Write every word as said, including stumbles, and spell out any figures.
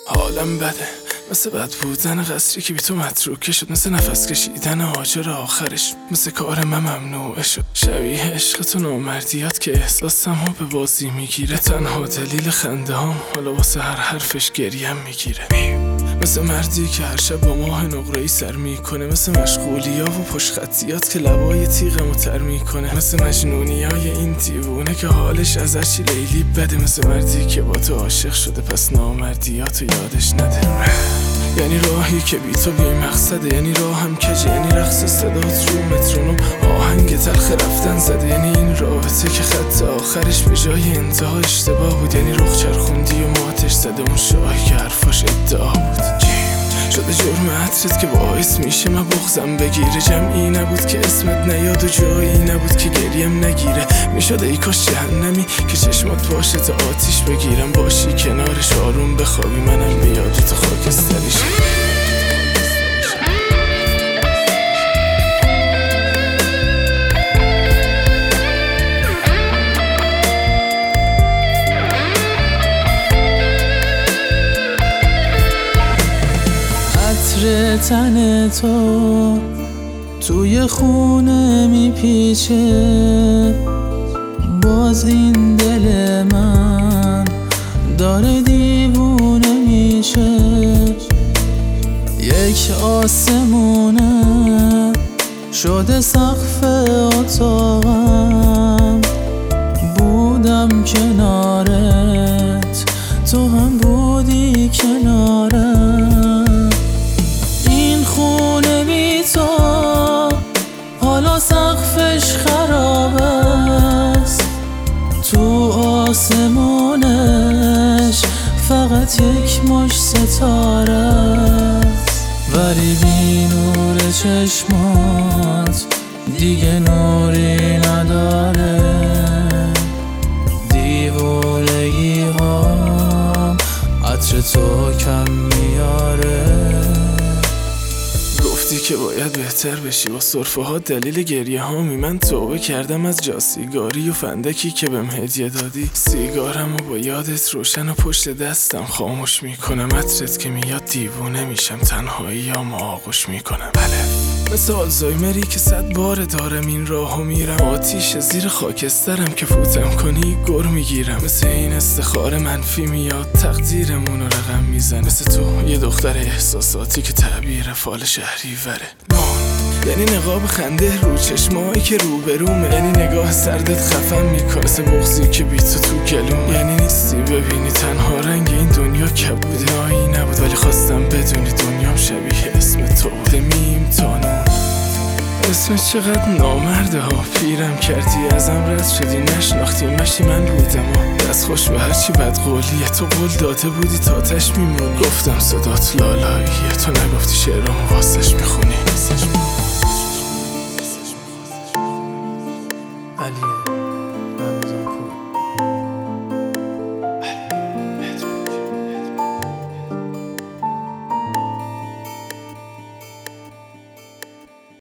حالم بده مثل بد بودن قصری که بی تو متروکه شد، مثل نفس کشیدن آجر آخرش، مثل کار من ممنوعه شد. شبیه عشق تو نامردیات که احساسم ها به بازی میگیره، تنها دلیل خنده هم حالا واسه هر حرفش گریم میگیره. مثل مردی که هر شب با ماه نقره‌ای سر میکنه، مثل مشغولی ها و پشخطیات که لبای تیغمو تر میکنه، مثل مجنونی های این دیوونه که حالش از هرچی لیلی بده، مثل مردی که با تو عاشق شده پس نامردیاتو یادش نده. یعنی راهی که بی تو بی مقصده، یعنی راهم کجه، یعنی رقص صدات رو مترونوم آهنگ تلخ رفتن زده، یعنی این رابطه که خط آخرش به جای انتها اشتباه بود، یعنی رخ چرخوندی و ماتش زده اون شاهی که حرفاش ادعا بود. شده جرم عطرت که باعث میشه من بغضم بگیره، جمعی نبود که اسمت نیاد و جایی نبود که گریم نگیره. میشده ای کاش جهنمی که چشمات باشه تا آتیش بگیرم، باشی کنارش آروم بخوابی منم بیاد تو خاکستریش. عطر تن تو توی خونه میپیچه، باز این دل من داره دیوونه میشه. یک آسمونه شده سقف اتاقم، بودم کنارت تو هم بودی کنارم. این خونه بی تو حالا سقفش خراب است، تو آسمونش فقط یک مش ستاره است، ولی بی نور چشمات دیگه نوری نداره. دیوونگی ها عطر تو کم میاره. گفتی که باید بهتر بشی با سرفه ها دلیل گریه هامی، من توبه کردم از جاسیگاری و فندکی که بهم هدیه دادی. سیگارم و با یادت روشن و پشت دستم خاموش میکنم، عطرت که میاد دیوونه میشم، تنهایی هم آغوش میکنم. بله مثل آلزایمری که صد بار دارم این راهو میرم، آتیش زیر خاکسترم که فوتم کنی گر میگیرم. مثل این استخاره منفی میاد تقدیرمون رو رقم میزن، مثل تو یه دختر احساساتی که تعبیر فال شهری وره. یعنی نقاب خنده رو چشمایی که روبرومه، یعنی نگاه سردت خفم میکنه مثل بغضی که بی تو تو گلومه. یعنی نیستی ببینی تنها رنگ این دنیا کبوده، آیی نبود ولی خواستم بدونی دنیام شبیه اسم تو بوده. میم تا نون اسمت چقدر نامرده ها، پیرم کردی ازم رد شدی، نشناختی مشتی من بودم ها. دست خوش به هرچی بد قولیه، تو قول داده بودی تاتش میمونی. گفتم صدات لالاییه، تو نگفتی شعرامو واسش میخونی. علیه